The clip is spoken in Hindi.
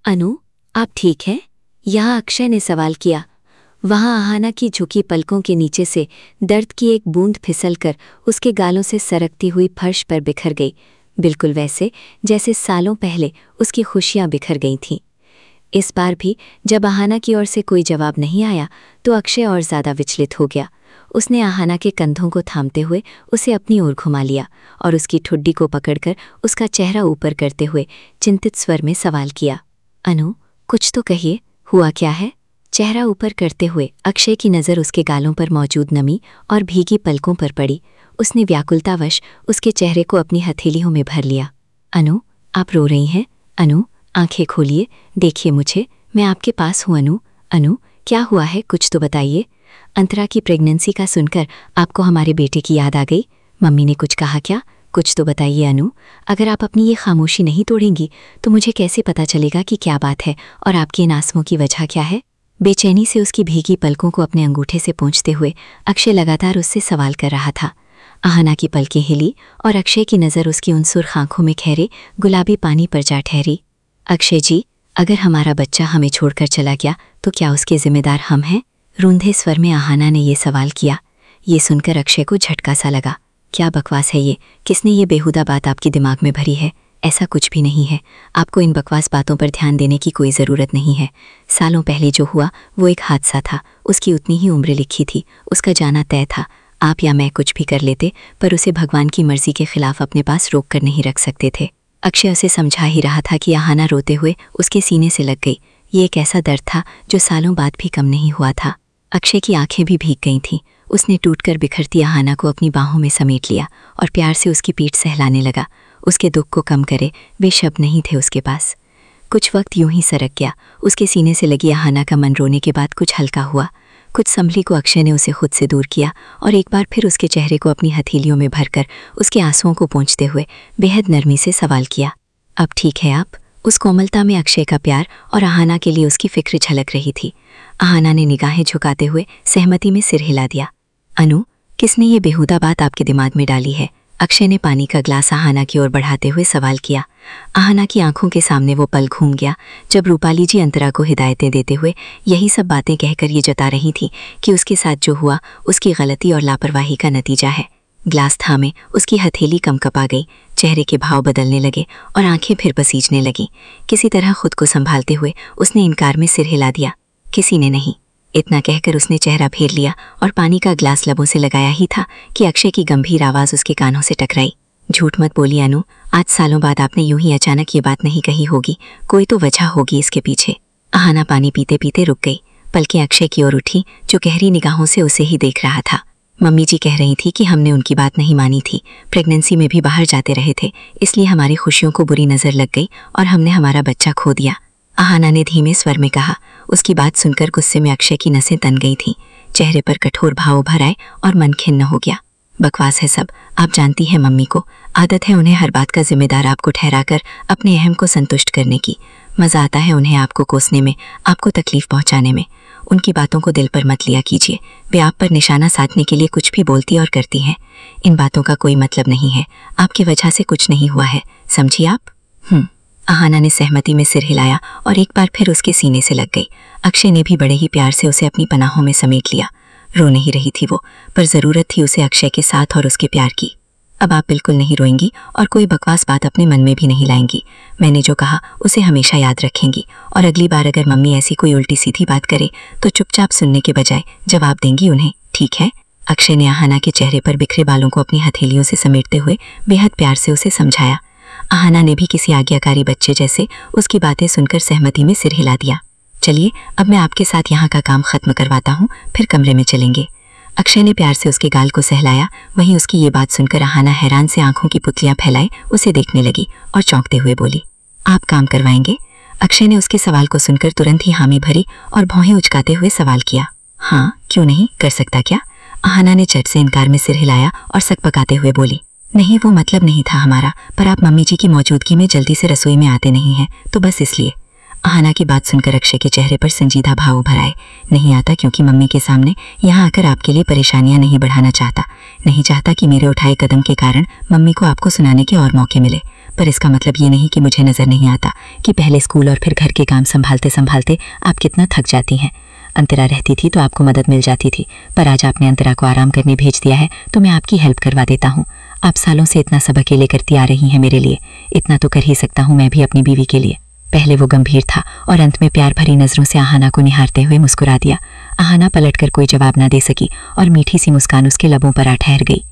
अनु, आप ठीक हैं? यहाँ अक्षय ने सवाल किया। वहाँ आहाना की झुकी पलकों के नीचे से दर्द की एक बूंद फिसलकर उसके गालों से सरकती हुई फर्श पर बिखर गई, बिल्कुल वैसे जैसे सालों पहले उसकी खुशियां बिखर गई थीं। इस बार भी जब आहाना की ओर से कोई जवाब नहीं आया तो अक्षय और ज़्यादा विचलित हो गया। उसने आहाना के कंधों को थामते हुए उसे अपनी ओर घुमा लिया और उसकी ठुड्डी को पकड़कर उसका चेहरा ऊपर करते हुए चिंतित स्वर में सवाल किया। अनु, कुछ तो कहिए, हुआ क्या है? चेहरा ऊपर करते हुए अक्षय की नज़र उसके गालों पर मौजूद नमी और भीगी पलकों पर पड़ी। उसने व्याकुलतावश उसके चेहरे को अपनी हथेलियों में भर लिया। अनु, आप रो रही हैं? अनु, आंखें खोलिए, देखिए मुझे, मैं आपके पास हूँ। अनु, अनु, क्या हुआ है, कुछ तो बताइए। अंतरा की प्रेगनेंसी का सुनकर आपको हमारे बेटे की याद आ गई? मम्मी ने कुछ कहा क्या? कुछ तो बताइए अनु। अगर आप अपनी ये खामोशी नहीं तोड़ेंगी तो मुझे कैसे पता चलेगा कि क्या बात है और आपके इन आंसुओं की वजह क्या है? बेचैनी से उसकी भीगी पलकों को अपने अंगूठे से पोंछते हुए अक्षय लगातार उससे सवाल कर रहा था। आहाना की पलकें हिली और अक्षय की नज़र उसकी उन सुर्ख आंखों में ठहरे गुलाबी पानी पर जा ठहरी। अक्षय जी, अगर हमारा बच्चा हमें छोड़कर चला गया तो क्या उसके जिम्मेदार हम हैं? रूंधे स्वर में आहाना ने यह सवाल किया। ये सुनकर अक्षय को झटका सा लगा। क्या बकवास है ये? किसने ये बेहुदा बात आपके दिमाग में भरी है? ऐसा कुछ भी नहीं है। आपको इन बकवास बातों पर ध्यान देने की कोई ज़रूरत नहीं है। सालों पहले जो हुआ वो एक हादसा था। उसकी उतनी ही उम्र लिखी थी, उसका जाना तय था। आप या मैं कुछ भी कर लेते पर उसे भगवान की मर्जी के खिलाफ अपने पास रोक कर नहीं रख सकते थे। अक्षय उसे समझा ही रहा था कि आहाना रोते हुए उसके सीने से लग गई। ये एक ऐसा दर्द था जो सालों बाद भी कम नहीं हुआ था। अक्षय की आंखें भी भीग गई थीं। उसने टूटकर बिखरती आहाना को अपनी बाहों में समेट लिया और प्यार से उसकी पीठ सहलाने लगा। उसके दुख को कम करे वे शब्द नहीं थे उसके पास। कुछ वक्त यूं ही सरक गया। उसके सीने से लगी आहाना का मन रोने के बाद कुछ हल्का हुआ। कुछ संभली को अक्षय ने उसे खुद से दूर किया और एक बार फिर उसके चेहरे को अपनी हथेलियों में भरकर उसके आंसुओं को पोंछते हुए बेहद नरमी से सवाल किया। अब ठीक है आप? उस कोमलता में अक्षय का प्यार और आहाना के लिए उसकी फिक्र झलक रही थी। आहाना ने निगाहें झुकाते हुए सहमति में सिर हिला दिया। अनु, किसने ये बेहुदा बात आपके दिमाग में डाली है? अक्षय ने पानी का ग्लास आहाना की ओर बढ़ाते हुए सवाल किया। आहाना की आंखों के सामने वो पल घूम गया जब रूपाली जी अंतरा को हिदायतें देते हुए यही सब बातें कहकर ये जता रही थी कि उसके साथ जो हुआ उसकी गलती और लापरवाही का नतीजा है। ग्लास थामे उसकी हथेली कमकपा गई, चेहरे के भाव बदलने लगे और आंखें फिर पसीजने लगीं। किसी तरह खुद को संभालते हुए उसने इनकार में सिर हिला दिया। किसी ने नहीं। इतना कहकर उसने चेहरा फेर लिया और पानी का ग्लास लबों से लगाया ही था कि अक्षय की गंभीर आवाज़ उसके कानों से टकराई। झूठ मत बोली अनु, आज सालों बाद आपने यूं ही अचानक ये बात नहीं कही होगी। कोई तो वजह होगी इसके पीछे। आहाना पानी पीते पीते रुक गई। पलकें अक्षय की ओर उठी जो गहरी निगाहों से उसे ही देख रहा था। मम्मी जी कह रही थी कि हमने उनकी बात नहीं मानी थी। प्रेगनेंसी में भी बाहर जाते रहे थे, इसलिए हमारी खुशियों को बुरी नज़र लग गई और हमने हमारा बच्चा खो दिया। आहाना ने धीमे स्वर में कहा। उसकी बात सुनकर गुस्से में अक्षय की नसें तन गई थीं। चेहरे पर कठोर भाव उभर आए और मन खिन्न हो गया। बकवास है सब। आप जानती हैं मम्मी को आदत है उन्हें हर बात का जिम्मेदार आपको ठहराकर अपने अहम को संतुष्ट करने की। मज़ा आता है उन्हें आपको कोसने में, आपको तकलीफ पहुंचाने में। उनकी बातों को दिल पर मत लिया कीजिए। वे आप पर निशाना साधने के लिए कुछ भी बोलती और करती हैं। इन बातों का कोई मतलब नहीं है। आपकी वजह से कुछ नहीं हुआ है, समझी आप? आहाना ने सहमति में सिर हिलाया और एक बार फिर उसके सीने से लग गई। अक्षय ने भी बड़े ही प्यार से उसे अपनी पनाहों में समेट लिया। रो नहीं रही थी वो, पर ज़रूरत थी उसे अक्षय के साथ और उसके प्यार की। अब आप बिल्कुल नहीं रोएंगी और कोई बकवास बात अपने मन में भी नहीं लाएंगी। मैंने जो कहा उसे हमेशा याद रखेंगी और अगली बार अगर मम्मी ऐसी कोई उल्टी सीधी बात करे तो चुपचाप सुनने के बजाय जवाब देंगी उन्हें, ठीक है? अक्षय ने आहाना के चेहरे पर बिखरे बालों को अपनी हथेलियों से समेटते हुए बेहद प्यार से उसे समझाया। आहाना ने भी किसी आज्ञाकारी बच्चे जैसे उसकी बातें सुनकर सहमति में सिर हिला दिया। चलिए अब मैं आपके साथ यहाँ का काम खत्म करवाता हूँ, फिर कमरे में चलेंगे। अक्षय ने प्यार से उसके गाल को सहलाया। वहीं उसकी ये बात सुनकर आहाना हैरान से आंखों की पुतलियां फैलाए उसे देखने लगी और चौंकते हुए बोली, आप काम करवाएंगे? अक्षय ने उसके सवाल को सुनकर तुरंत ही हामी भरी और भौहें उचकाते हुए सवाल किया। हाँ, क्यों नहीं, कर सकता क्या? आहाना ने चट से इनकार में सिर हिलाया और सकपकाते हुए बोली, नहीं वो मतलब नहीं था हमारा, पर आप मम्मी जी की मौजूदगी में जल्दी से रसोई में आते नहीं हैं तो बस इसलिए। आहाना की बात सुनकर अक्षय के चेहरे पर संजीदा भाव उभर आए। नहीं आता क्योंकि मम्मी के सामने यहाँ आकर आपके लिए परेशानियां नहीं बढ़ाना चाहता। नहीं चाहता कि मेरे उठाए कदम के कारण मम्मी को आपको सुनाने के और मौके मिले। पर इसका मतलब ये नहीं कि मुझे नज़र नहीं आता कि पहले स्कूल और फिर घर के काम संभालते संभालते आप कितना थक जाती हैं। अंतरा रहती थी तो आपको मदद मिल जाती थी, पर आज आपने अंतरा को आराम करने भेज दिया है तो मैं आपकी हेल्प करवा देता हूँ। आप सालों से इतना सब अकेले करती आ रही हैं मेरे लिए, इतना तो कर ही सकता हूँ मैं भी अपनी बीवी के लिए। पहले वो गंभीर था और अंत में प्यार भरी नज़रों से आहाना को निहारते हुए मुस्कुरा दिया। आहाना पलटकर कोई जवाब ना दे सकी और मीठी सी मुस्कान उसके लबों पर आ ठहर गई।